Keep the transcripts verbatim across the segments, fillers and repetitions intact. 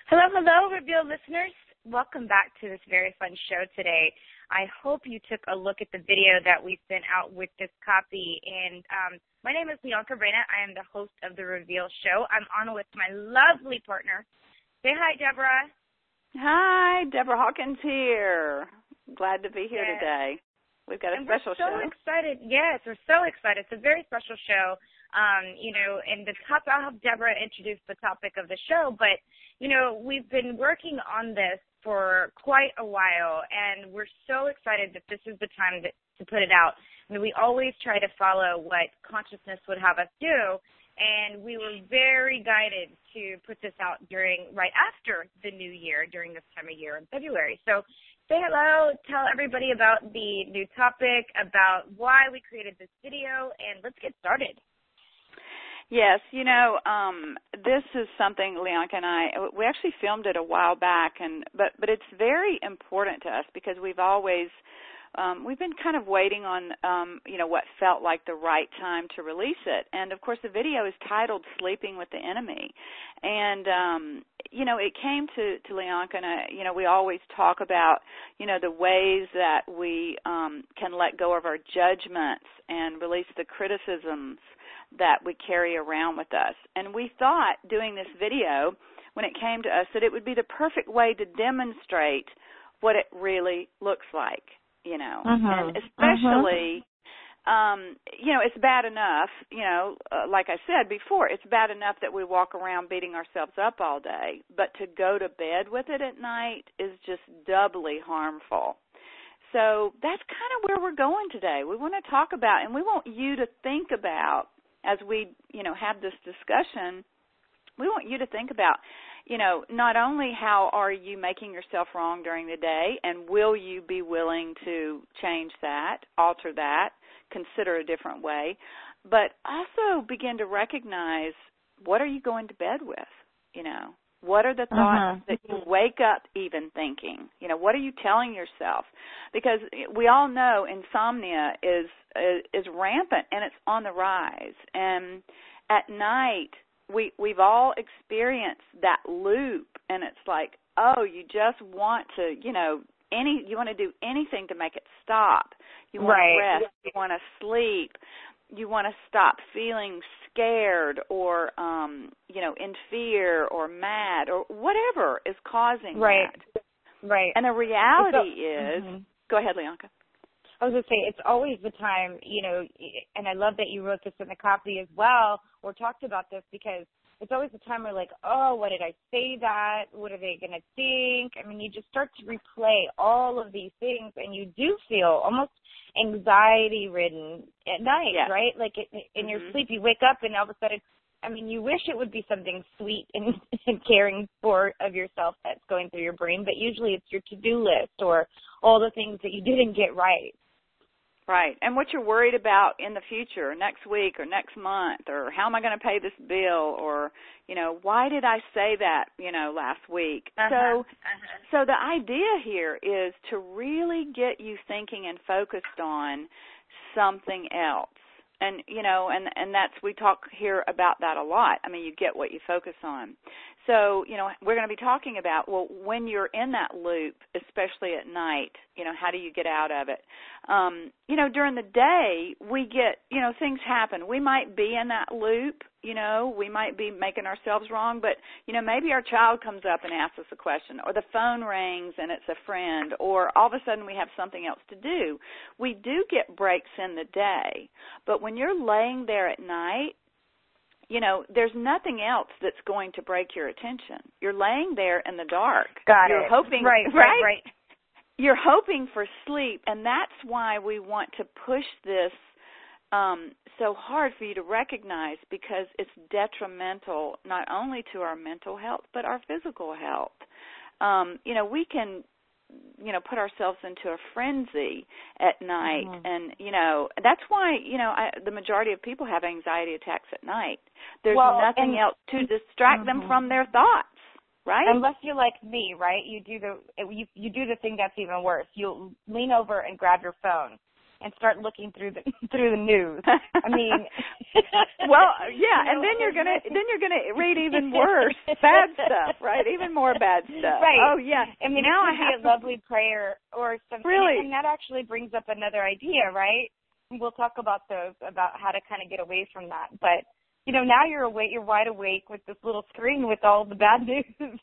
Hello, hello, Reveal listeners. Welcome back to this very fun show today. I hope you took a look at the video that we sent out with this copy. And um, my name is Leonka Brena. I am the host of the Reveal show. I'm on with my lovely partner. Say hi, Deborah. Hi, Deborah Hawkins here. Glad to be here yes. today. We've got a and special show. We're so show. excited. Yes, we're so excited. It's a very special show. Um, you know, and the top, I'll have Deborah introduce the topic of the show, but, you know, we've been working on this for quite a while, and we're so excited that this is the time that, to put it out. I mean, we always try to follow what consciousness would have us do, and we were very guided to put this out during, right after the new year, during this time of year in February. So say hello, tell everybody about the new topic, about why we created this video, and let's get started. Yes, you know, um, this is something Leonka and I, we actually filmed it a while back, and but but it's very important to us because we've always, um, we've been kind of waiting on, um, you know, what felt like the right time to release it. And, of course, the video is titled Sleeping with the Enemy. And, um, you know, it came to, to Leonka, and, I, you know, we always talk about, you know, the ways that we um, can let go of our judgments and release the criticisms that we carry around with us. And we thought doing this video, when it came to us, that it would be the perfect way to demonstrate what it really looks like, you know. Uh-huh. And especially, uh-huh. um, you know, it's bad enough, you know, uh, like I said before, it's bad enough that we walk around beating ourselves up all day, but to go to bed with it at night is just doubly harmful. So that's kind of where we're going today. We want to talk about, and we want you to think about, as we, you know, have this discussion, we want you to think about, you know, not only how are you making yourself wrong during the day, and will you be willing to change that, alter that, consider a different way, but also begin to recognize what are you going to bed with, you know. What are the thoughts uh-huh. that you wake up even thinking? You know, what are you telling yourself? Because we all know insomnia is, is is rampant and it's on the rise. And at night, we we've all experienced that loop, and it's like, oh, you just want to, you know, any you want to do anything to make it stop. You want right. to rest. You want to sleep. You want to stop feeling scared or, um, you know, in fear or mad or whatever is causing right. that. Right. And the reality so, is, mm-hmm. go ahead, Leonka. I was going to say, it's always the time, you know, and I love that you wrote this in the copy as well, or talked about this, because it's always the time where like, oh, what did I say that? What are they going to think? I mean, you just start to replay all of these things, and you do feel almost anxiety-ridden at night, yes. right? Like it, in mm-hmm. your sleep, you wake up, and all of a sudden, I mean, you wish it would be something sweet and, and caring for of yourself that's going through your brain, but usually it's your to-do list or all the things that you didn't get right. Right, and what you're worried about in the future, next week or next month, or how am I going to pay this bill, or, you know, why did I say that, you know, last week? Uh-huh. So, uh-huh. so the idea here is to really get you thinking and focused on something else. And, you know, and, and that's, we talk here about that a lot. I mean, you get what you focus on. So, you know, we're going to be talking about, well, when you're in that loop, especially at night, you know, how do you get out of it? Um, you know, during the day, we get, you know, things happen. We might be in that loop, you know, we might be making ourselves wrong, but, you know, maybe our child comes up and asks us a question, or the phone rings and it's a friend, or all of a sudden we have something else to do. We do get breaks in the day, but when you're laying there at night, you know, there's nothing else that's going to break your attention. You're laying there in the dark. Got You're it. hoping, right, right, right, right. You're hoping for sleep, and that's why we want to push this um, so hard for you to recognize, because it's detrimental not only to our mental health but our physical health. Um, you know, we can, you know, put ourselves into a frenzy at night. Mm-hmm. And, you know, that's why, you know, I, the majority of people have anxiety attacks at night. There's well, nothing and, else to distract mm-hmm. them from their thoughts, right? Unless you're like me, right? You do the you, you do the thing that's even worse. You'll lean over and grab your phone and start looking through the through the news. I mean, well, yeah, you know, and then you're gonna then you're gonna read even worse bad stuff, right? Even more bad stuff. Right. Oh yeah. I mean, now it I could have be a lovely prayer or something. Really, and that actually brings up another idea, right? We'll talk about those, about how to kind of get away from that, but. You know, now you're awake, you're wide awake with this little screen with all the bad news.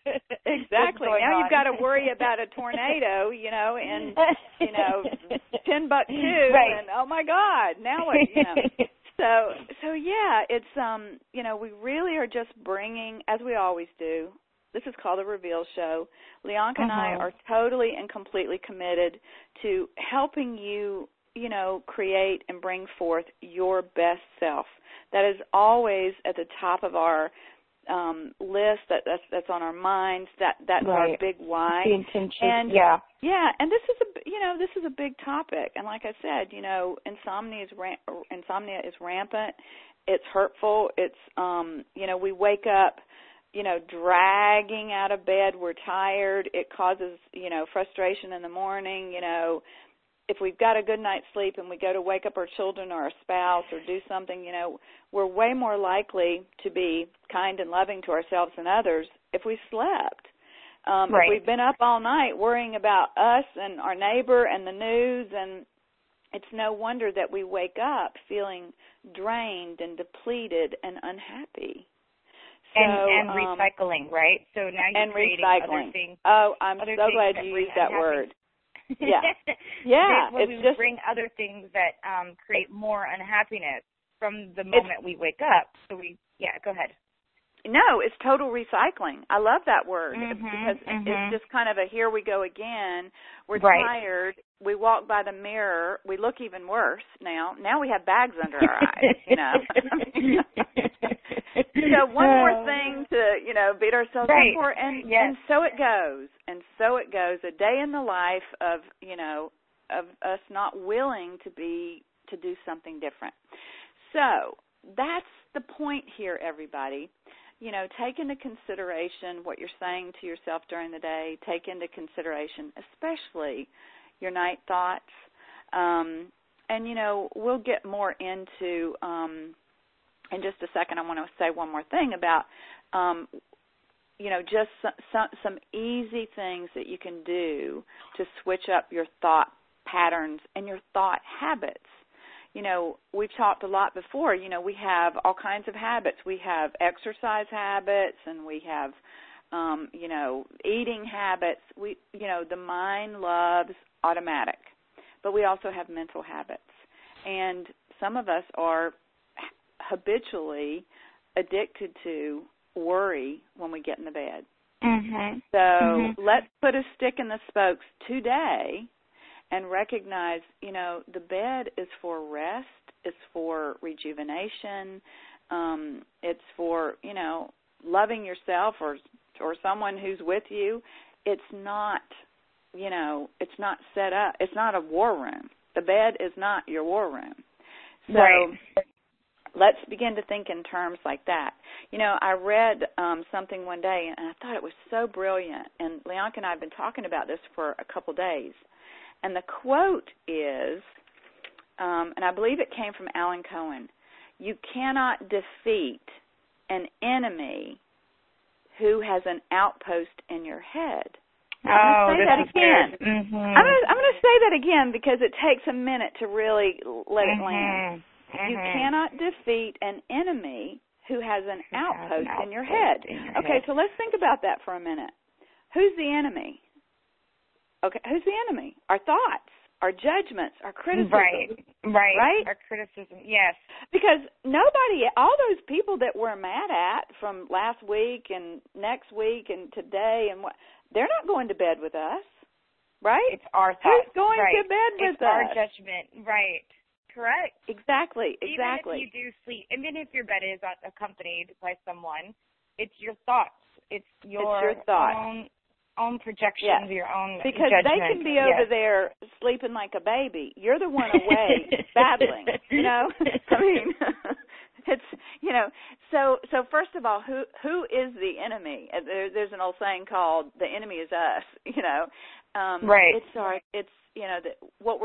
Exactly. Now on. you've got to worry about a tornado, you know, and, you know, Timbuktu, right. and oh my God, now what, you know. So, so yeah, it's, um, you know, we really are just bringing, as we always do, this is called the Reveal Show. Leonka and I are totally and completely committed to helping you, you know, create and bring forth your best self. That is always at the top of our um, list. That that's, that's on our minds. That that's right. our big why. The intention. And yeah, yeah. And this is a you know this is a big topic. And like I said, you know, insomnia is ram- insomnia is rampant. It's hurtful. It's um, you know we wake up, you know, dragging out of bed. We're tired. It causes you know frustration in the morning. You know. If we've got a good night's sleep and we go to wake up our children or our spouse or do something, you know, we're way more likely to be kind and loving to ourselves and others if we slept. Um, right. If we've been up all night worrying about us and our neighbor and the news, and it's no wonder that we wake up feeling drained and depleted and unhappy. So, and and um, recycling, right? So now you're and creating recycling. other things. Oh, I'm other so glad that you used that word. Yeah, yeah. Where It's we just bring other things that um, create more unhappiness from the moment we wake up. So we, yeah, go ahead. No, it's total recycling. I love that word mm-hmm, because mm-hmm. it's just kind of a here we go again. We're right. tired. We walk by the mirror. We look even worse now. Now we have bags under our eyes, you know. So one more thing to, you know, beat ourselves right. up for, and, yes. and so it goes. And so it goes. A day in the life of, you know, of us not willing to be, to do something different. So that's the point here, everybody. You know, take into consideration what you're saying to yourself during the day. Take into consideration, especially your night thoughts. Um, and, you know, we'll get more into, um, in just a second, I want to say one more thing about, um, you know, just some, some, some easy things that you can do to switch up your thought patterns and your thought habits. You know, we've talked a lot before, you know, we have all kinds of habits. We have exercise habits and we have, um, you know, eating habits. We, you know, the mind loves automatic, but we also have mental habits. And some of us are habitually addicted to worry when we get in the bed. Mm-hmm. So mm-hmm. let's put a stick in the spokes today and recognize, you know, the bed is for rest, it's for rejuvenation, um, it's for, you know, loving yourself or or someone who's with you. It's not, you know, it's not set up. It's not a war room. The bed is not your war room. So right. let's begin to think in terms like that. You know, I read um, something one day, and I thought it was so brilliant, and Leonka and I have been talking about this for a couple days. And the quote is, um, and I believe it came from Alan Cohen, you cannot defeat an enemy who has an outpost in your head. Oh, I'm going to say that again. Mm-hmm. I'm going to, I'm going to say that again because it takes a minute to really let mm-hmm. it land. Mm-hmm. You cannot defeat an enemy who has an who outpost, has an in your outpost head. in your okay, head. so let's think about that for a minute. Who's the enemy? Okay, who's the enemy? Our thoughts, our judgments, our criticism. Right, right, right. Our criticism, yes. Because nobody, all those people that we're mad at from last week and next week and today and what, they're not going to bed with us, right? It's our thoughts. Who's going right. to bed with it's us? It's our judgment, right? Correct. Exactly, exactly. Even if you do sleep, even if your bed is accompanied by someone, it's your thoughts. It's your, it's your thoughts. own. own projections, yes. your own because judgment. they can be over yes. there sleeping like a baby. You're the one away battling, you know. I mean, it's you know. So so first of all, who who is the enemy? There, there's an old saying called "the enemy is us." You know, um, right? It's our it's you know the, what we're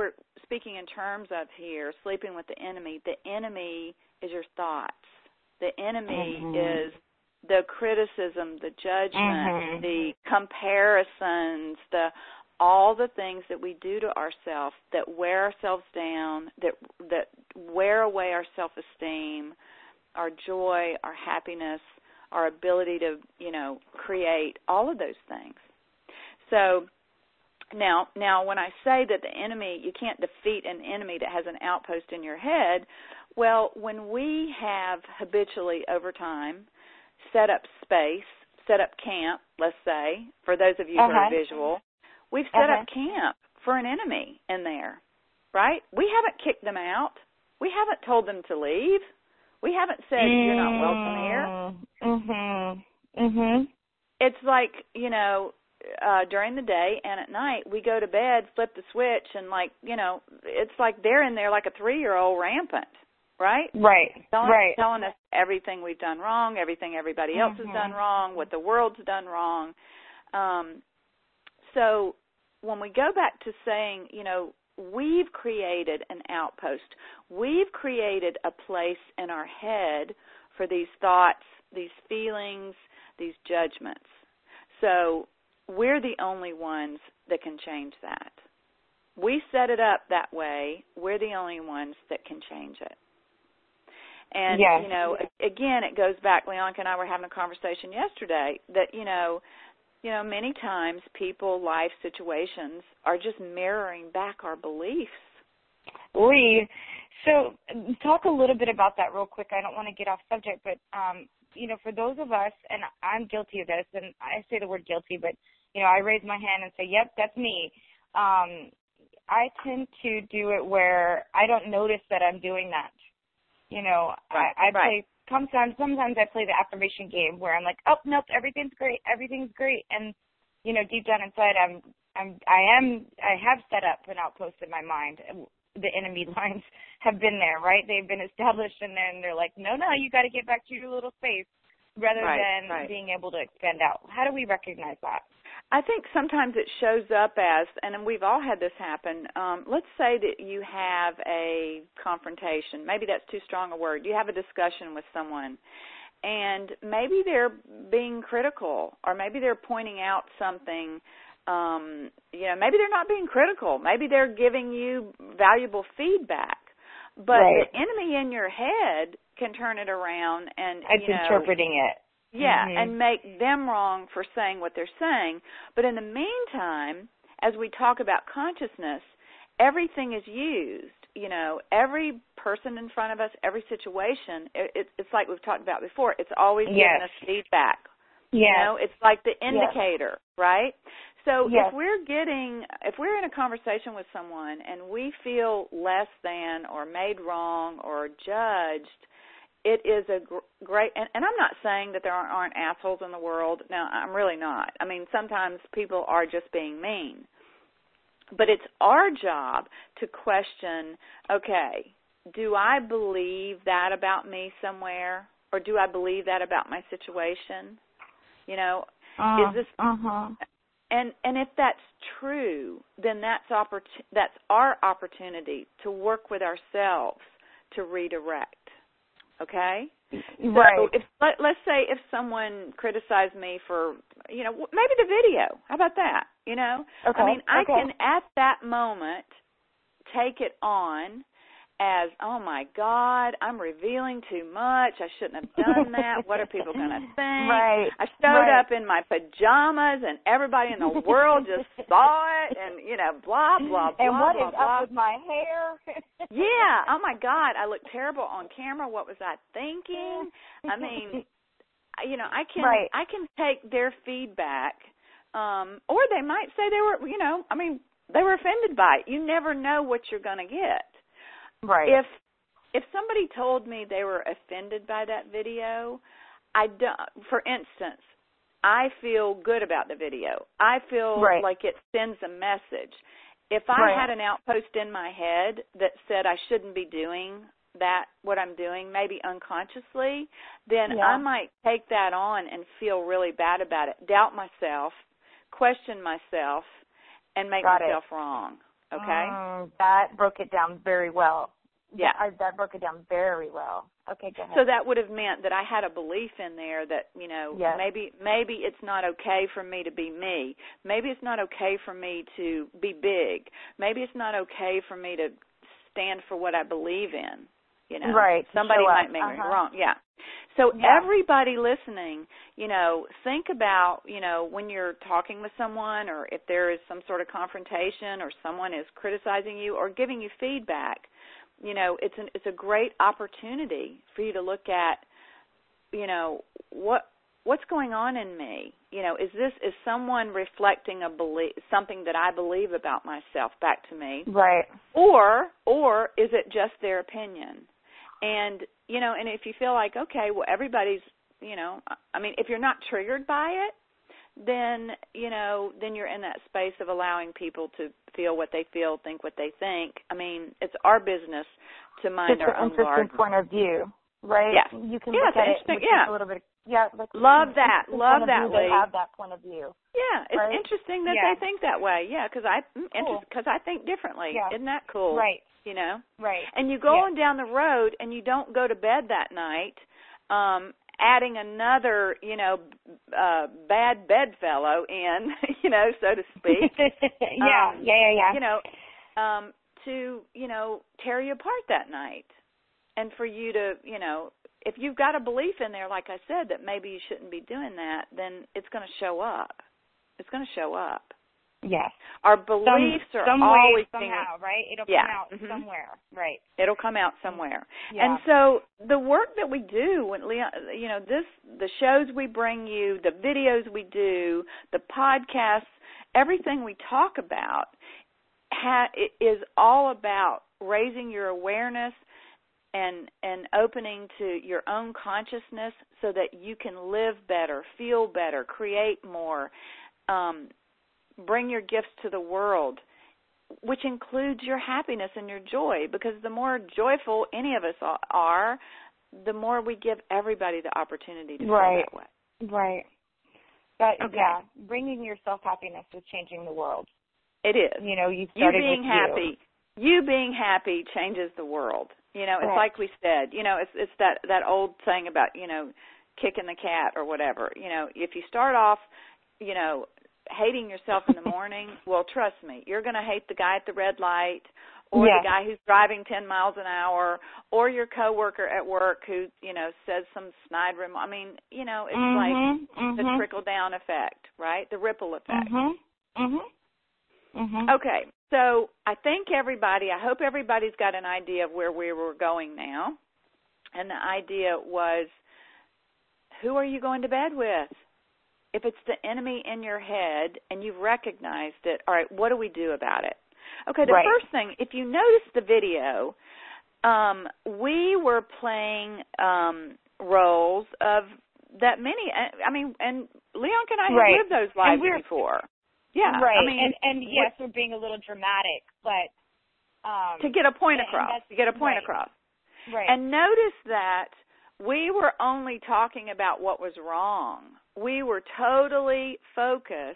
speaking in terms of here, sleeping with the enemy, the enemy is your thoughts. The enemy mm-hmm. is the criticism, the judgment, mm-hmm. the comparisons, the all the things that we do to ourselves that wear ourselves down, that that wear away our self-esteem, our joy, our happiness, our ability to, you know, create, all of those things. So now, now when I say that the enemy, you can't defeat an enemy that has an outpost in your head, well, when we have habitually over time set up space, set up camp, let's say, for those of you uh-huh. who are visual, we've set uh-huh. up camp for an enemy in there, right? We haven't kicked them out. We haven't told them to leave. We haven't said, mm. you're not welcome here. Mm-hmm. Mm-hmm. It's like, you know, uh, during the day and at night, we go to bed, flip the switch, and, like, you know, it's like they're in there like a three-year-old rampant, right? Right, telling, right. Telling us everything we've done wrong, everything everybody else mm-hmm. has done wrong, what the world's done wrong. Um, so when we go back to saying, you know, we've created an outpost. We've created a place in our head for these thoughts, these feelings, these judgments. So we're the only ones that can change that. We set it up that way. We're the only ones that can change it. And, yes. you know, again, it goes back, Leonka and I were having a conversation yesterday that, you know, You know, many times people, life situations are just mirroring back our beliefs. Lee, so talk a little bit about that real quick. I don't want to get off subject, but, um, you know, for those of us, and I'm guilty of this, and I say the word guilty, but, you know, I raise my hand and say, yep, that's me. Um, I tend to do it where I don't notice that I'm doing that. You know, right, I, I right. play Sometimes, sometimes I play the affirmation game where I'm like, oh nope, everything's great, everything's great, and you know, deep down inside, I'm, I'm, I am, I have set up an outpost in my mind. The enemy lines have been there, right? They've been established, and then they're like, no, no, you got to get back to your little space, rather right, than right. being able to expand out. How do we recognize that? I think sometimes it shows up as, and we've all had this happen, um, let's say that you have a confrontation. Maybe that's too strong a word. You have a discussion with someone, and maybe they're being critical, or maybe they're pointing out something. Um, you know, maybe they're not being critical. Maybe they're giving you valuable feedback. But right. the enemy in your head can turn it around and, it's you know, interpreting it. Yeah, mm-hmm. and make them wrong for saying what they're saying. But in the meantime, as we talk about consciousness, everything is used. You know, every person in front of us, every situation, it, it, it's like we've talked about before, it's always yes. giving us feedback. Yes. You know, it's like the indicator, yes. right? So yes. if we're getting, if we're in a conversation with someone and we feel less than or made wrong or judged, it is a gr- great, and, and I'm not saying that there aren't, aren't assholes in the world. No, I'm really not. I mean, sometimes people are just being mean. But it's our job to question, okay, do I believe that about me somewhere? Or do I believe that about my situation? You know, uh, is this, uh-huh. and, and if that's true, then that's, oppor- that's our opportunity to work with ourselves to redirect. Okay? Right. So if, let, let's say if someone criticized me for, you know, maybe the video. How about that? You know? Okay. I mean, I okay. can at that moment take it on as, oh, my God, I'm revealing too much. I shouldn't have done that. What are people going to think? Right. I showed right. up in my pajamas, and everybody in the world just saw it, and, you know, blah, blah, blah, And what blah, is blah. up with my hair? Yeah. Oh, my God, I look terrible on camera. What was I thinking? I mean, you know, I can right. I can take their feedback, um, or they might say they were, you know, I mean, they were offended by it. You never know what you're going to get. Right. If if somebody told me they were offended by that video, I don't, for instance, I feel good about the video. I feel right. like it sends a message. If I right. had an outpost in my head that said I shouldn't be doing that, what I'm doing, maybe unconsciously, then yeah. I might take that on and feel really bad about it, doubt myself, question myself, and make Got myself it. wrong. okay? Mm, that broke it down very well. Yeah. That, I, that broke it down very well. Okay, go ahead. So that would have meant that I had a belief in there that, you know, yes. maybe maybe it's not okay for me to be me. Maybe it's not okay for me to be big. Maybe it's not okay for me to stand for what I believe in. You know, right. Somebody Show might up. make uh-huh. me wrong. Yeah. So yeah. everybody listening, you know, think about, you know, when you're talking with someone, or if there is some sort of confrontation, or someone is criticizing you or giving you feedback, you know, it's an it's a great opportunity for you to look at, you know, what what's going on in me. You know, is this is someone reflecting a belief, something that I believe about myself back to me, right? Or or is it just their opinion? And you know, and if you feel like, okay, well, everybody's, you know, I mean, if you're not triggered by it, then, you know, then you're in that space of allowing people to feel what they feel, think what they think. I mean, it's our business to mind Just our own garden. Just an interesting garden. point of view, right? Yes. You can yeah, look at it with yeah. a little bit. Yeah, like love that. Love that. View, they have that point of view. Yeah, it's right? interesting that yeah. they think that way. Yeah, because I cool. because I think differently. Yeah. Isn't that cool? Right. You know. Right. And you go yeah. on down the road and you don't go to bed that night, um, adding another, you know, uh, bad bedfellow in, you know, so to speak. yeah. Um, yeah. Yeah. Yeah. You know, um, to you know tear you apart that night, and for you to, you know. If you've got a belief in there, like I said, that maybe you shouldn't be doing that, then it's going to show up. It's going to show up. Yes. Our beliefs some, are some always way, somehow, being, right? It'll yeah. come out mm-hmm. somewhere, right? It'll come out somewhere. Yeah. And so the work that we do, when Leon, you know, this, the shows we bring you, the videos we do, the podcasts, everything we talk about, ha- is all about raising your awareness and and opening to your own consciousness so that you can live better, feel better, create more, um, bring your gifts to the world, which includes your happiness and your joy, because the more joyful any of us are, the more we give everybody the opportunity to right. feel that way. Right. That, okay. Yeah, bringing yourself happiness is changing the world. It is. You know, you started you being with happy. You. you being happy changes the world. You know, it's right. like we said, you know, it's it's that, that old saying about, you know, kicking the cat or whatever. You know, if you start off, you know, hating yourself in the morning, well, trust me, you're going to hate the guy at the red light, or yes. the guy who's driving ten miles an hour, or your coworker at work who, you know, says some snide remark. I mean, you know, it's mm-hmm. like mm-hmm. the trickle-down effect, right? The ripple effect. Mm-hmm. Mm-hmm. Mm-hmm. Okay. So I think everybody, I hope everybody's got an idea of where we were going now. And the idea was, who are you going to bed with? If it's the enemy in your head and you've recognized it, all right, what do we do about it? Okay, the right. first thing, if you notice the video, um, we were playing um, roles of that many, I mean, and Leonka and I right. have lived those lives before. Yeah, right. I mean, and, and yes, we're being a little dramatic, but um, to get a point and, across, and to get a point right. across. Right. And notice that we were only talking about what was wrong. We were totally focused.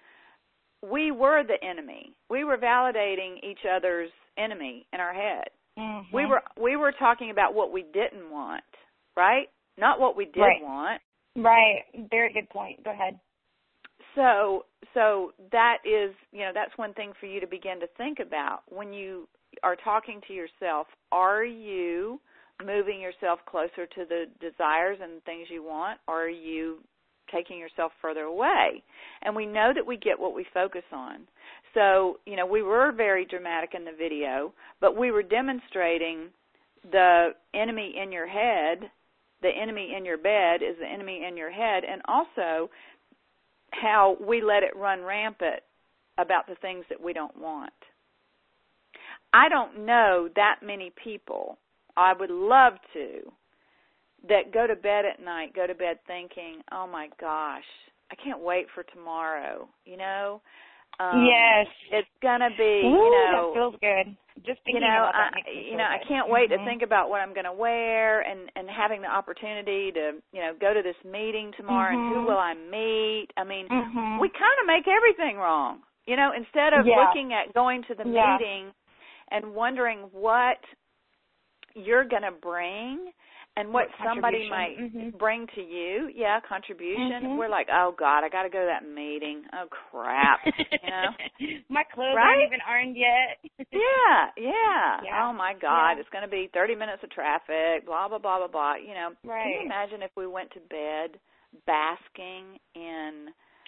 We were the enemy. We were validating each other's enemy in our head. Mm-hmm. We were we were talking about what we didn't want, right? Not what we did right. want. Right. Very good point. Go ahead. So so that is, you know, that's one thing for you to begin to think about when you are talking to yourself. Are you moving yourself closer to the desires and things you want, or are you taking yourself further away? And we know that we get what we focus on. So, you know, we were very dramatic in the video, but we were demonstrating the enemy in your head, the enemy in your bed is the enemy in your head, and also how we let it run rampant about the things that we don't want. I don't know that many people, I would love to, that go to bed at night, go to bed thinking, oh my gosh, I can't wait for tomorrow, you know? Um, yes. It's going to be, Ooh, you know. that feels good. Just thinking you know, about that I, makes me you feel know, good. I can't wait mm-hmm. to think about what I'm going to wear and, and having the opportunity to, you know, go to this meeting tomorrow mm-hmm. and who will I meet. I mean, mm-hmm. we kind of make everything wrong. You know, instead of yeah. looking at going to the yeah. meeting and wondering what you're going to bring and what, what somebody might mm-hmm. bring to you, yeah, contribution, mm-hmm. we're like, oh, God, I got to go to that meeting. Oh, crap, you know. My clothes right? aren't even ironed yet. yeah, yeah, yeah. Oh, my God, yeah. it's going to be thirty minutes of traffic, blah, blah, blah, blah, blah. You know, right. Can you imagine if we went to bed basking in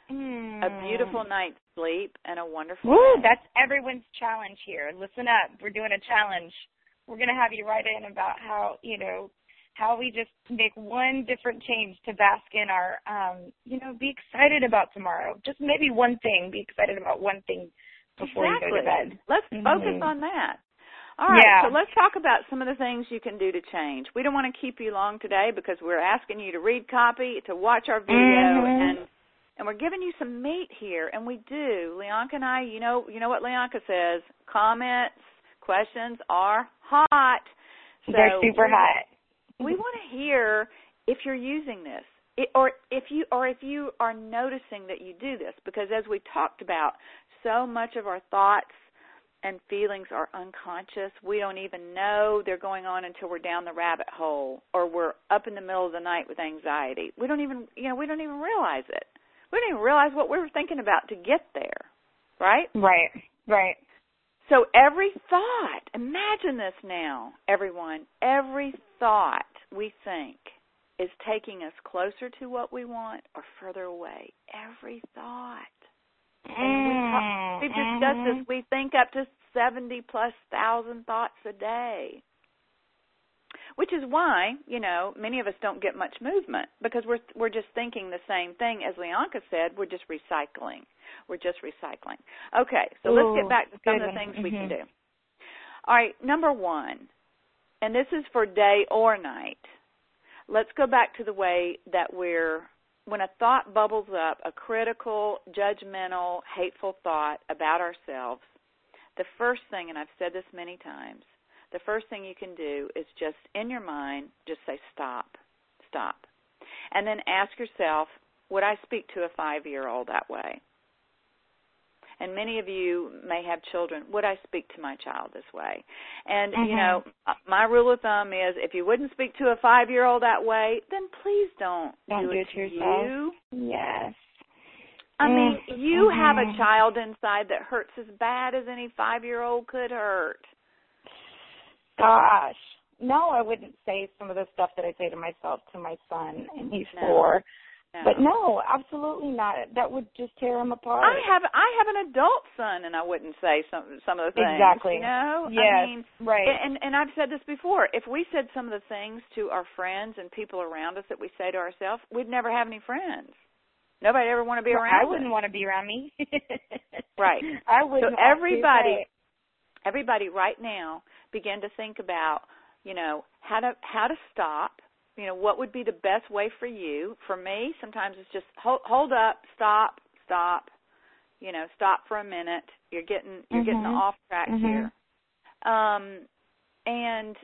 mm. a beautiful night's sleep and a wonderful Woo, day? That's everyone's challenge here. Listen up. We're doing a challenge. We're going to have you write in about how, you know, how we just make one different change to bask in our, um, you know, be excited about tomorrow. Just maybe one thing. Be excited about one thing before exactly. you go to bed. Let's mm-hmm. focus on that. All right, yeah. so let's talk about some of the things you can do to change. We don't want to keep you long today because we're asking you to read copy, to watch our video, mm-hmm. and and we're giving you some meat here, and we do. Leonka and I, you know, you know what Leonka says, comments, questions are hot. So They're super hot. We want to hear if you're using this, it, or if you or if you are noticing that you do this, because as we talked about, so much of our thoughts and feelings are unconscious. We don't even know they're going on until we're down the rabbit hole, or we're up in the middle of the night with anxiety. We don't even, you know, we don't even realize it. We don't even realize what we were thinking about to get there, right? Right, right. So every thought, imagine this now, everyone, every thought we think is taking us closer to what we want or further away. Every thought. And we talk, we've discussed mm-hmm. this. We think up to seventy plus thousand thoughts a day, which is why, you know, many of us don't get much movement because we're we're just thinking the same thing. As Leonka said, we're just recycling. We're just recycling. Okay, so Ooh, let's get back to some of the things mm-hmm. we can do. All right, number one, and this is for day or night. Let's go back to the way that we're, when a thought bubbles up, a critical, judgmental, hateful thought about ourselves, the first thing, and I've said this many times, the first thing you can do is just, in your mind, just say stop, stop. And then ask yourself, would I speak to a five-year-old that way? And many of you may have children. Would I speak to my child this way? And, mm-hmm. you know, my rule of thumb is if you wouldn't speak to a five-year-old that way, then please don't, don't do, do it to to yourself. you. Yes. I mean, you mm-hmm. have a child inside that hurts as bad as any five-year-old could hurt. Gosh. No, I wouldn't say some of the stuff that I say to myself to my son, and he's no. four. No. But no, absolutely not. That would just tear him apart. I have I have an adult son, and I wouldn't say some some of the things. Exactly. You know. Yes. I mean, right. And and I've said this before. If we said some of the things to our friends and people around us that we say to ourselves, we'd never have any friends. Nobody ever want to be well, around. I wouldn't us. want to be around me. Right. I wouldn't. So everybody, want to, everybody, right now, begin to think about, you know, how to how to stop. You know, what would be the best way for you? For me, sometimes it's just hold, hold up, stop, stop. You know, stop for a minute. You're getting you're mm-hmm. getting off track mm-hmm. here, um, and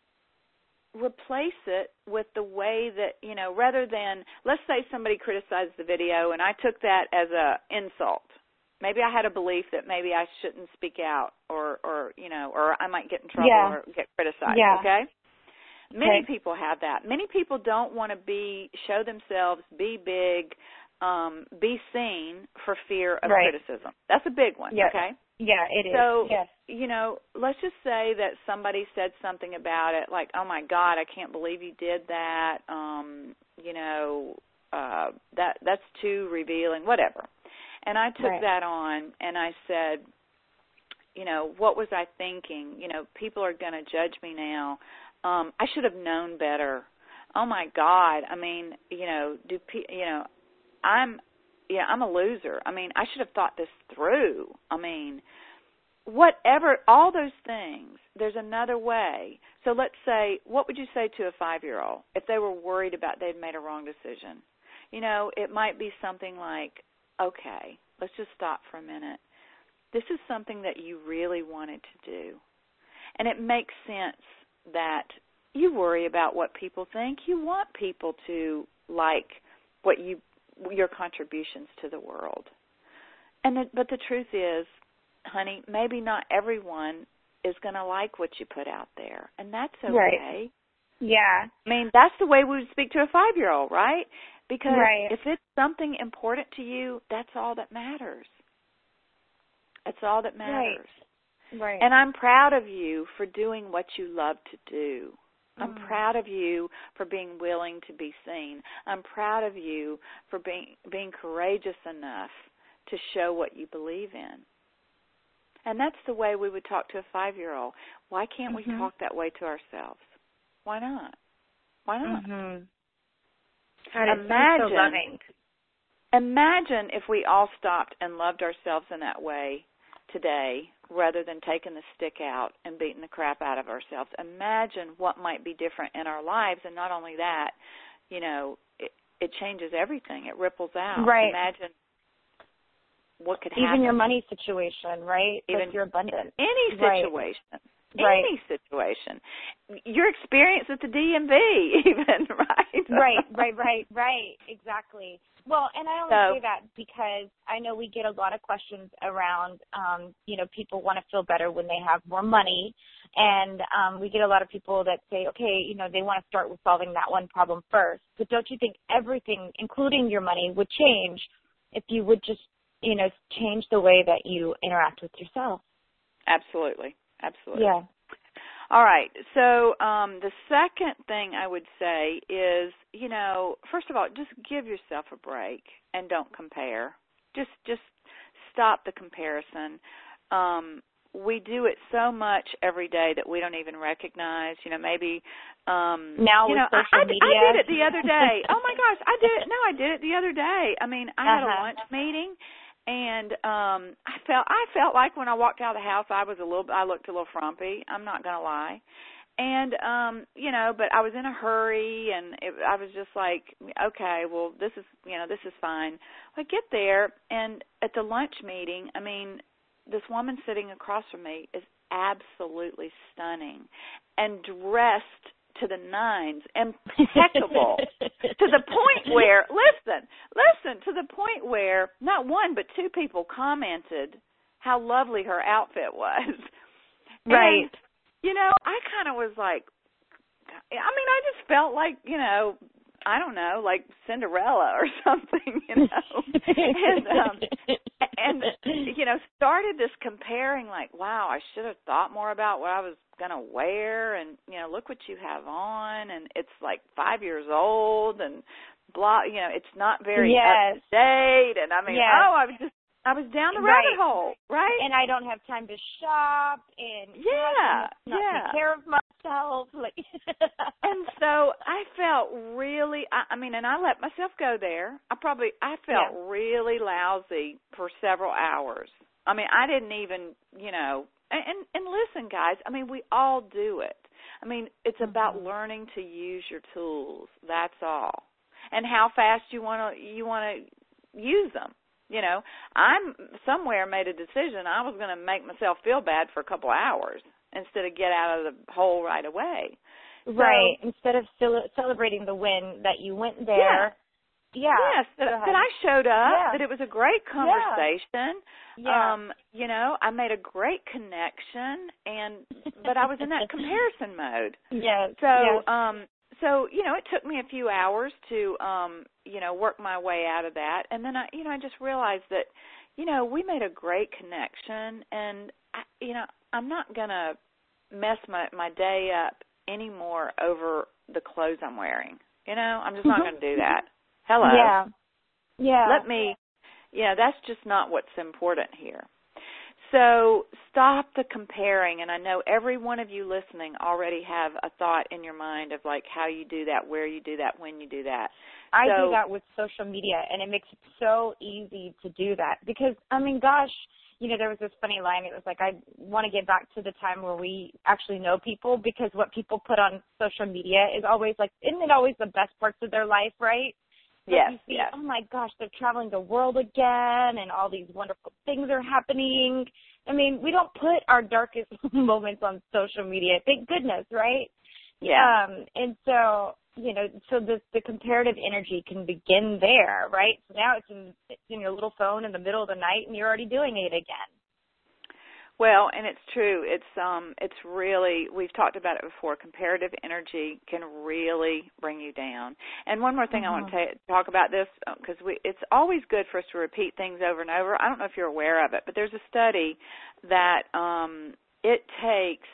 replace it with the way that, you know, rather than, let's say somebody criticized the video and I took that as a insult. Maybe I had a belief that maybe I shouldn't speak out, or, or you know, or I might get in trouble yeah. or get criticized. Yeah. Okay. Many okay. people have that. Many people don't want to be, show themselves, be big, um, be seen for fear of right. criticism. That's a big one, yes. okay? Yeah, it is. So, yes. you know, let's just say that somebody said something about it, like, oh, my God, I can't believe you did that, um, you know, uh, that that's too revealing, whatever. And I took right. that on, and I said, you know, what was I thinking? You know, people are going to judge me now. Um, I should have known better. Oh my God! I mean, you know, do you know? I'm, yeah, I'm a loser. I mean, I should have thought this through. I mean, whatever, all those things. There's another way. So let's say, what would you say to a five-year-old if they were worried about they'd made a wrong decision? You know, it might be something like, okay, let's just stop for a minute. This is something that you really wanted to do, and it makes sense that you worry about what people think. You want people to like what you, your contributions to the world. And the, but the truth is, honey, maybe not everyone is going to like what you put out there, and that's okay. Right. Yeah. I mean, that's the way we would speak to a five-year-old, right? Because right. if it's something important to you, that's all that matters. That's all that matters. Right. Right. And I'm proud of you for doing what you love to do. I'm mm. proud of you for being willing to be seen. I'm proud of you for being being courageous enough to show what you believe in. And that's the way we would talk to a five-year-old. Why can't mm-hmm. we talk that way to ourselves? Why not? Why not? Mm-hmm. God, imagine, so loving. Imagine if we all stopped and loved ourselves in that way today, rather than taking the stick out and beating the crap out of ourselves. Imagine what might be different in our lives, and not only that, you know, it, it changes everything. It ripples out. Right. Imagine what could happen. Even your money situation, right? Even like your abundance. Any situation. Right. Any situation. Your experience at the D M V even, right? Right, right, right, right. Exactly. Well, and I only so, say that because I know we get a lot of questions around, um, you know, people want to feel better when they have more money. And um, we get a lot of people that say, okay, you know, they want to start with solving that one problem first. But don't you think everything, including your money, would change if you would just, you know, change the way that you interact with yourself? Absolutely. Absolutely. Yeah. All right. So um, the second thing I would say is, you know, first of all, just give yourself a break and don't compare. Just just stop the comparison. Um, we do it so much every day that we don't even recognize. You know, maybe um, now you with know, social I, I, media. I did it the other day. Oh my gosh, I did it. No, I did it the other day. I mean, I had uh-huh. a lunch meeting. And um I felt I felt like when I walked out of the house I was a little I looked a little frumpy. I'm not going to lie. And um you know, but I was in a hurry and it, I was just like, okay, well this is, you know, this is fine. I get there and at the lunch meeting, I mean, this woman sitting across from me is absolutely stunning and dressed to the nines, impeccable, to the point where, listen, listen, to the point where not one but two people commented how lovely her outfit was. Right. And, you know, I kind of was like, I mean, I just felt like, you know, I don't know, like Cinderella or something, you know, and, um, and, you know, started this comparing like, wow, I should have thought more about what I was going to wear, and, you know, look what you have on, and it's like five years old, and blah, you know, it's not very yes. up to date, and I mean, yes. oh, I was just, I was down the right. rabbit hole, right? And I don't have time to shop, and yeah, not yeah. take care of myself. Like and so I felt really, I, I mean, and I let myself go there. I probably, I felt yeah. really lousy for several hours. I mean, I didn't even, you know, and, and, and listen, guys, I mean, we all do it. I mean, it's mm-hmm. about learning to use your tools. That's all. And how fast you want to, you want to use them. You know, I'm somewhere made a decision I was going to make myself feel bad for a couple of hours instead of get out of the hole right away. Right. So, instead of cel- celebrating the win that you went there. Yeah. Yeah. Yes, that, that I showed up, yeah. that it was a great conversation. Yeah. yeah. Um, you know, I made a great connection, and but I was in that comparison mode. Yes. So, yes. um, So, you know, it took me a few hours to, um, you know, work my way out of that. And then, I, you know, I just realized that, you know, we made a great connection. And, I, you know, I'm not going to mess my, my day up anymore over the clothes I'm wearing. You know, I'm just not going to do that. Hello. Yeah. Yeah. Let me, yeah, that's just not what's important here. So stop the comparing, and I know every one of you listening already have a thought in your mind of, like, how you do that, where you do that, when you do that. I so, do that with social media, and it makes it so easy to do that because, I mean, gosh, you know, there was this funny line. It was like, I want to get back to the time where we actually know people because what people put on social media is always, like, isn't it always the best parts of their life, right? Yes, you see, yes. Oh, my gosh, they're traveling the world again, and all these wonderful things are happening. I mean, we don't put our darkest moments on social media. Thank goodness, right? Yeah. Um, and so you know, so the, the comparative energy can begin there, right? So now it's in, it's in your little phone in the middle of the night and you're already doing it again. Well, and it's true. It's um, it's really, we've talked about it before, comparative energy can really bring you down. And one more thing mm-hmm. I want to ta- talk about this, because we it's always good for us to repeat things over and over. I don't know if you're aware of it, but there's a study that um, it takes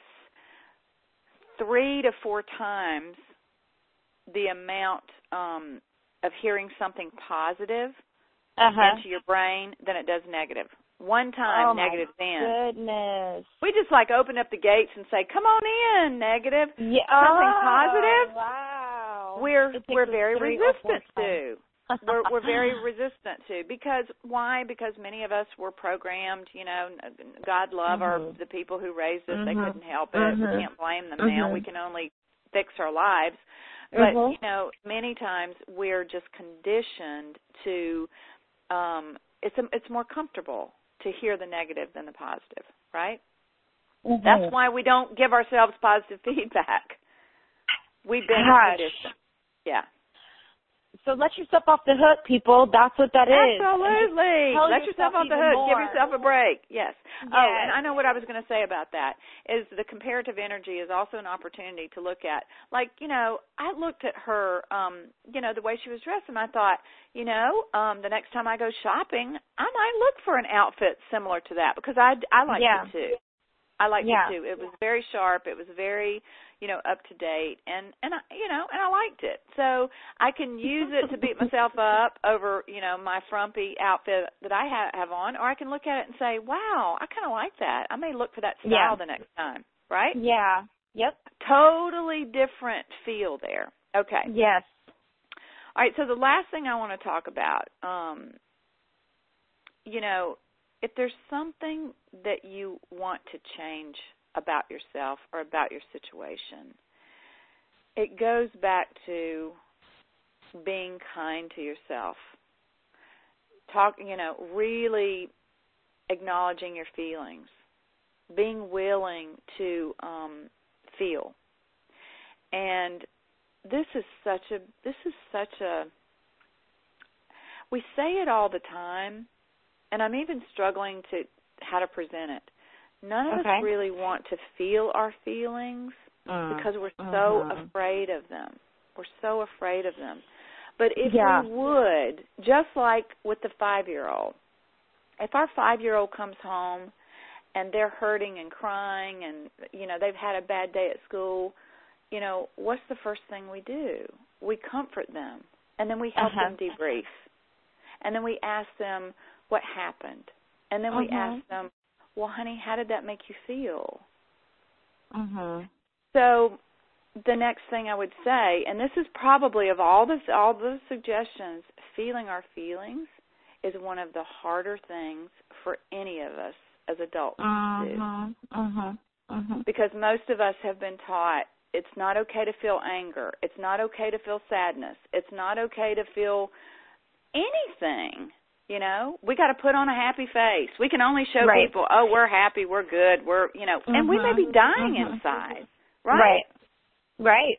three to four times the amount um, of hearing something positive uh-huh. into your brain than it does negative. One time, oh negative in. Goodness. We just like open up the gates and say, "Come on in, negative." Yeah. Something oh, positive. Wow. We're we're very resistant to. we're we're very resistant to because why? Because many of us were programmed. You know, God love mm-hmm. our the people who raised us. Mm-hmm. They couldn't help it. Mm-hmm. We can't blame them mm-hmm. now. We can only fix our lives. But mm-hmm. you know, many times we're just conditioned to. Um, it's a, it's more comfortable to hear the negative than the positive, right? Mm-hmm. That's why we don't give ourselves positive feedback. We've been conditioned. Yeah. So let yourself off the hook, people. That's what that is. Absolutely. Let yourself, yourself off the hook. More. Give yourself a break. Yes. yes. Oh, and I know what I was going to say about that is the comparative energy is also an opportunity to look at. Like, you know, I looked at her, um, you know, the way she was dressed, and I thought, you know, um, the next time I go shopping, I might look for an outfit similar to that because I, I like yeah. it too. I liked yeah. it too. It was very sharp. It was very, you know, up to date, and and I, you know, and I liked it. So I can use it to beat myself up over, you know, my frumpy outfit that I ha- have on, or I can look at it and say, wow, I kind of like that. I may look for that style yeah. the next time, right? Yeah. Yep. Totally different feel there. Okay. Yes. All right. So the last thing I want to talk about, um, you know. If there's something that you want to change about yourself or about your situation, it goes back to being kind to yourself. Talk, you know, really acknowledging your feelings, being willing to um, feel. And this is such a, this is such a, we say it all the time, and I'm even struggling to how to present it. None of okay. us really want to feel our feelings uh, because we're uh-huh. so afraid of them. We're so afraid of them. But if yeah. we would, just like with the five-year-old, if our five-year-old comes home and they're hurting and crying and, you know, they've had a bad day at school, you know, what's the first thing we do? We comfort them, and then we help uh-huh. them debrief. And then we ask them, what happened? And then we uh-huh. ask them, well, honey, how did that make you feel? Uh-huh. So the next thing I would say, and this is probably of all this, all the suggestions, feeling our feelings is one of the harder things for any of us as adults uh-huh. to do. Uh-huh. Uh-huh. Because most of us have been taught it's not okay to feel anger. It's not okay to feel sadness. It's not okay to feel anything. You know, we got to put on a happy face. We can only show right. people, oh, we're happy, we're good, we're, you know, mm-hmm. and we may be dying mm-hmm. inside, right? Right. Right.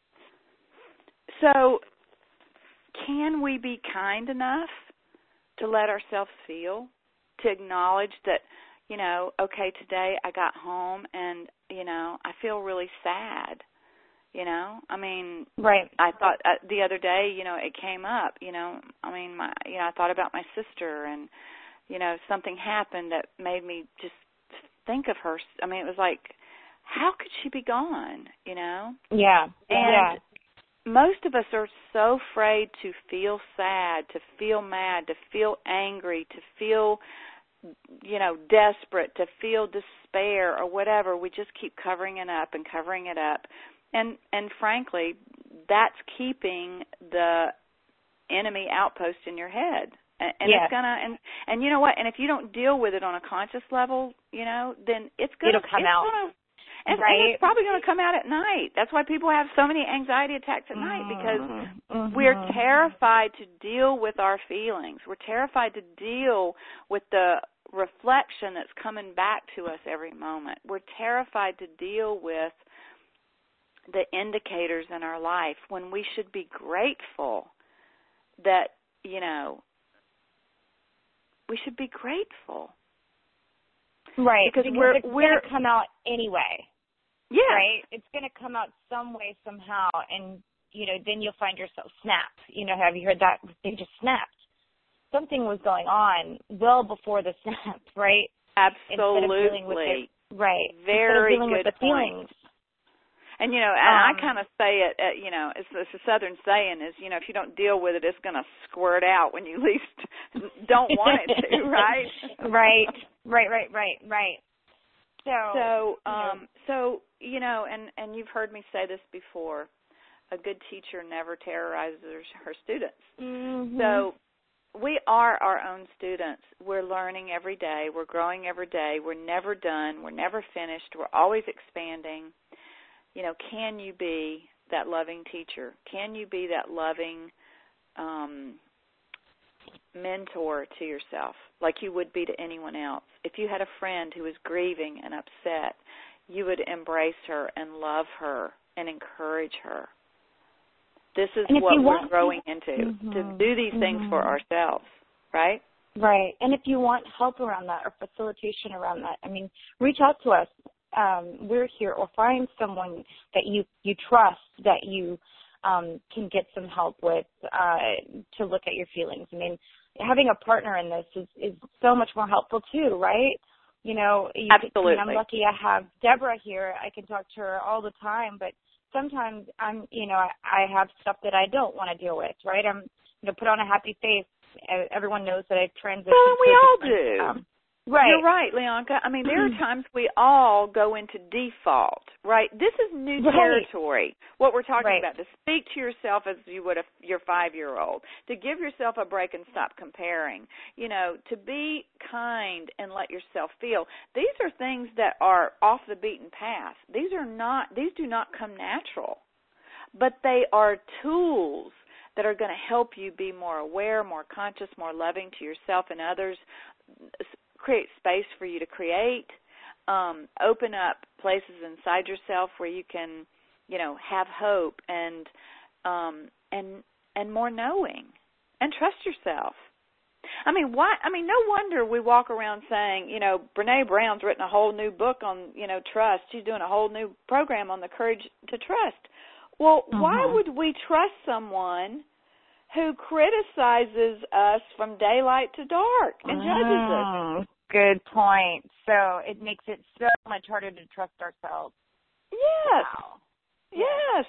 So can we be kind enough to let ourselves feel, to acknowledge that, you know, okay, today I got home and, you know, I feel really sad. You know, I mean, right. I thought uh, the other day, you know, it came up, you know, I mean, my, you know, I thought about my sister and, you know, something happened that made me just think of her. I mean, it was like, how could she be gone, you know? Yeah. And yeah. most of us are so afraid to feel sad, to feel mad, to feel angry, to feel, you know, desperate, to feel despair or whatever. We just keep covering it up and covering it up. And and frankly, that's keeping the enemy outpost in your head. And, and yes. it's gonna and and you know what? And if you don't deal with it on a conscious level, you know, then it's gonna It'll come it's out. Gonna, and, right. and it's probably gonna come out at night. That's why people have so many anxiety attacks at mm-hmm. night because mm-hmm. we're terrified to deal with our feelings. We're terrified to deal with the reflection that's coming back to us every moment. We're terrified to deal with the indicators in our life when we should be grateful that, you know, we should be grateful. Right, because, because we're, it's we're going to come out anyway. Yeah. Right? It's going to come out some way, somehow, and, you know, then you'll find yourself snapped. You know, have you heard that? They just snapped. Something was going on well before the snap, right? Absolutely. Instead of dealing with it, right. Very Instead of dealing good with the point. feelings. And, you know, and um, I kind of say it, uh, you know, it's, it's a Southern saying is, you know, if you don't deal with it, it's going to squirt out when you least don't want it to, right? Right, right, right, right, right. So, so, um, you know, so, you know, and, and you've heard me say this before, a good teacher never terrorizes her students. mm-hmm. So we are our own students. We're learning every day. We're growing every day. We're never done. We're never finished. We're always expanding. You know, can you be that loving teacher? Can you be that loving um, mentor to yourself like you would be to anyone else? If you had a friend who was grieving and upset, you would embrace her and love her and encourage her. This is what we're want, growing into, mm-hmm, to do these mm-hmm. things for ourselves, right? Right. And if you want help around that or facilitation around that, I mean, reach out to us. Um, we're here, or find someone that you, you trust that you um, can get some help with uh, to look at your feelings. I mean, having a partner in this is, is so much more helpful too, right? You know, you Absolutely. Can, I mean, I'm lucky I have Deborah here. I can talk to her all the time, but sometimes I'm, you know, I, I have stuff that I don't want to deal with, right? I'm, you know, put on a happy face. Everyone knows that I've transitioned. Well, we all do. Um, Right. You're right, Leonka. I mean, there are times we all go into default, right? This is new right. territory, what we're talking right. about, to speak to yourself as you would a, your five-year-old, to give yourself a break and stop comparing, you know, to be kind and let yourself feel. These are things that are off the beaten path. These are not, these do not come natural, but they are tools that are going to help you be more aware, more conscious, more loving to yourself and others, create space for you to create, um, open up places inside yourself where you can, you know, have hope and um, and and more knowing, and trust yourself. I mean, why? I mean, no wonder we walk around saying, you know, Brene Brown's written a whole new book on, you know, trust. She's doing a whole new program on the courage to trust. Well, uh-huh. why would we trust someone who criticizes us from daylight to dark and judges mm, us? Good point. So it makes it so much harder to trust ourselves. Yes. Wow. Yes.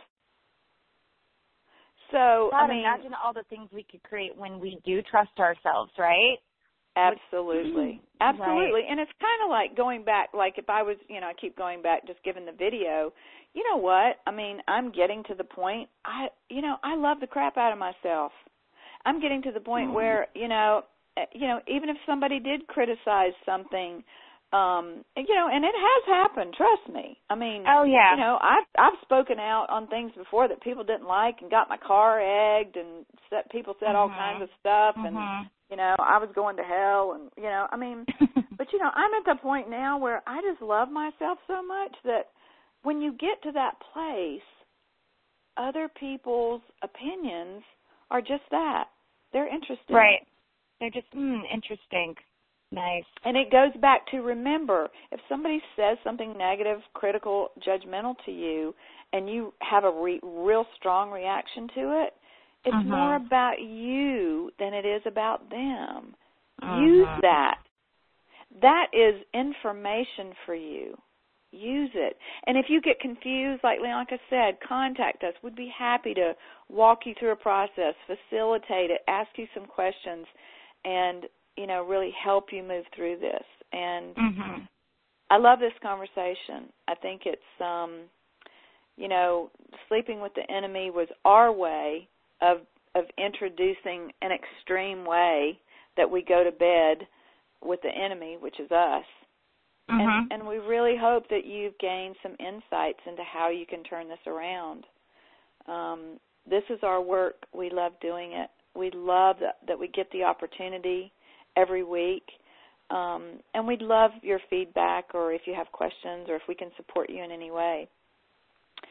So, God, I mean, imagine all the things we could create when we do trust ourselves, right? Absolutely. Absolutely. Right. And it's kind of like going back, like if I was, you know, I keep going back just given the video, you know what? I mean, I'm getting to the point, I, you know, I love the crap out of myself. I'm getting to the point mm. where, you know, you know, even if somebody did criticize something, um, you know, and it has happened, trust me. I mean, oh, yeah. you know, I've, I've spoken out on things before that people didn't like and got my car egged and set, people said mm-hmm. all kinds of stuff mm-hmm. and, you know, I was going to hell and, you know, I mean, but, you know, I'm at the point now where I just love myself so much that when you get to that place, other people's opinions are just that. They're interesting. Right. They're just, mm, interesting. Nice. And it goes back to, remember, if somebody says something negative, critical, judgmental to you, and you have a re- real strong reaction to it, it's uh-huh. more about you than it is about them. Uh-huh. Use that. That is information for you. Use it. And if you get confused, like Leonka said, contact us. We'd be happy to walk you through a process, facilitate it, ask you some questions, and, you know, really help you move through this. And mm-hmm. I love this conversation. I think it's, um, you know, sleeping with the enemy was our way of of introducing an extreme way that we go to bed with the enemy, which is us. Mm-hmm. And, and we really hope that you've gained some insights into how you can turn this around. Um, this is our work. We love doing it. We love that, that we get the opportunity every week. Um, and we'd love your feedback or if you have questions or if we can support you in any way.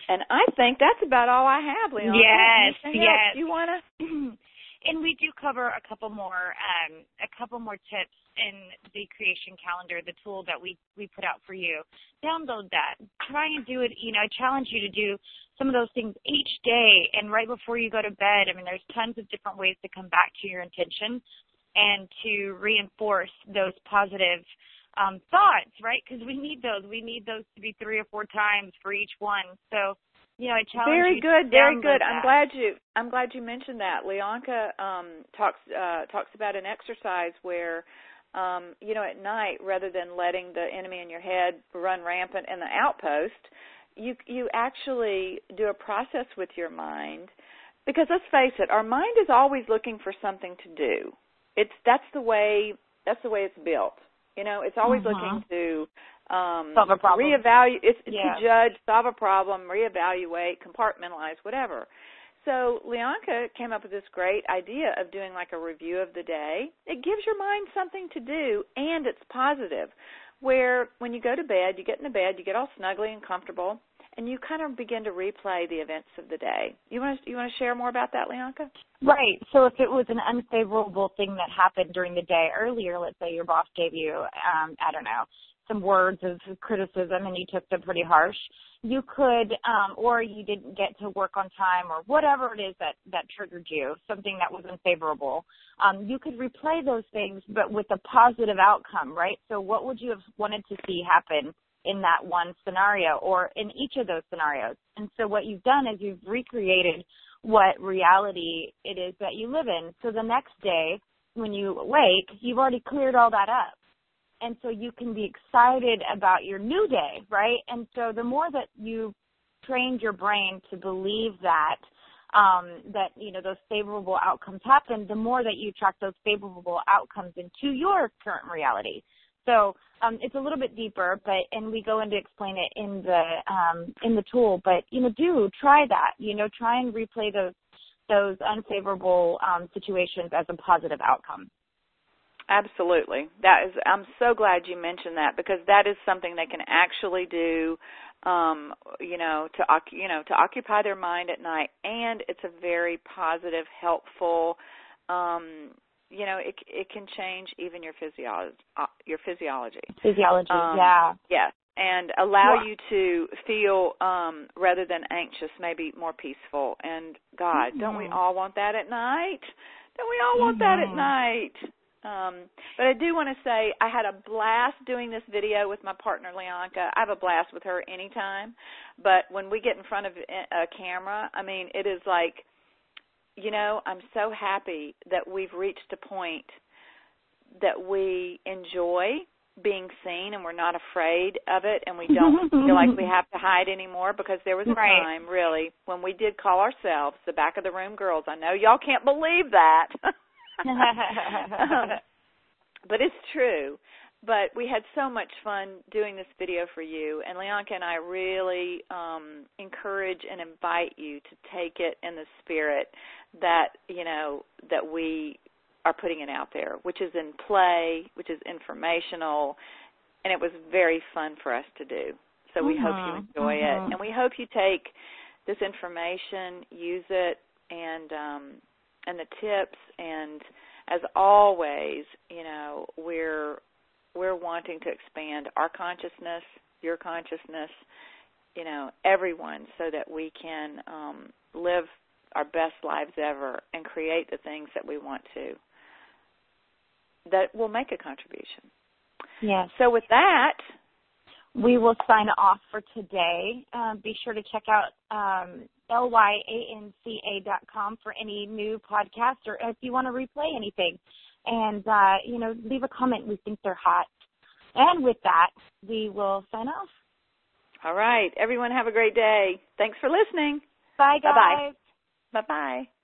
And I think that's about all I have, Leon. Yes, Anything yes. else you want to? And we do cover a couple more, um, a couple more tips in the Creation Calendar, the tool that we, we put out for you. Download that. Try and do it. You know, I challenge you to do some of those things each day and right before you go to bed. I mean, there's tons of different ways to come back to your intention and to reinforce those positive um, thoughts, right? Because we need those. We need those to be three or four times for each one. So, you know, I challenge very you good, to very download good. that. I'm glad you. I'm glad you mentioned that. Leonka um, talks uh, talks about an exercise where, um, you know, at night, rather than letting the enemy in your head run rampant in the outpost, you you actually do a process with your mind, because let's face it, our mind is always looking for something to do. It's that's the way that's the way it's built. You know, it's always mm-hmm. looking to um, solve a problem. reevaluate, it's, yeah. to judge, solve a problem, reevaluate, compartmentalize, whatever. So Leonka came up with this great idea of doing like a review of the day. It gives your mind something to do, and it's positive, where when you go to bed, you get in the bed, you get all snuggly and comfortable, and you kind of begin to replay the events of the day. You want to you want to share more about that, Leonka? Right. So if it was an unfavorable thing that happened during the day earlier, let's say your boss gave you, um, I don't know, some words of criticism and you took them pretty harsh, you could, um, or you didn't get to work on time or whatever it is that, that triggered you, something that was unfavorable, um, you could replay those things but with a positive outcome, right? So what would you have wanted to see happen in that one scenario or in each of those scenarios? And so what you've done is you've recreated what reality it is that you live in. So the next day when you awake, you've already cleared all that up. And so you can be excited about your new day, right? And so the more that you trained your brain to believe that, um, that, you know, those favorable outcomes happen, the more that you attract those favorable outcomes into your current reality. So um, it's a little bit deeper, but and we go into explain it in the um, in the tool. But you know, do try that. You know, try and replay those those unfavorable um, situations as a positive outcome. Absolutely. That is. I'm so glad you mentioned that, because that is something they can actually do. Um, you know, to you know to occupy their mind at night, and it's a very positive, helpful. Um, You know, it it can change even your physiology. Uh, your physiology. Physiology, um, yeah. Yes, and allow well, you to feel, um, rather than anxious, maybe more peaceful. And God, mm-hmm. don't we all want that at night? Don't we all want mm-hmm. that at night? Um, but I do want to say I had a blast doing this video with my partner, Leonka. I have a blast with her anytime. But when we get in front of a camera, I mean, it is like, you know, I'm so happy that we've reached a point that we enjoy being seen and we're not afraid of it, and we don't feel like we have to hide anymore, because there was a right. time, really, when we did call ourselves the Back of the Room Girls. I know y'all can't believe that. um, but it's true. But we had so much fun doing this video for you, and Leonka and I really um, encourage and invite you to take it in the spirit that, you know, that we are putting it out there, which is in play, which is informational, and it was very fun for us to do. So we mm-hmm. hope you enjoy mm-hmm. it, and we hope you take this information, use it, and um, and the tips, and as always, you know, we're We're wanting to expand our consciousness, your consciousness, you know, everyone, so that we can um, live our best lives ever and create the things that we want to, that will make a contribution. Yes. So with that, we will sign off for today. Um, be sure to check out um, L Y A N C A dot com for any new podcasts, or if you want to replay anything. And, uh, you know, leave a comment. We think they're hot. And with that, we will sign off. All right. Everyone have a great day. Thanks for listening. Bye, guys. Bye-bye. Bye-bye.